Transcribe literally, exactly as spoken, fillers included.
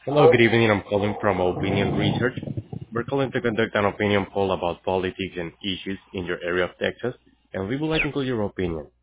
Hello, good evening. I'm calling from Opinion Research. We're calling to conduct an opinion poll about politics and issues in your area of Texas, and we would like to include your opinion.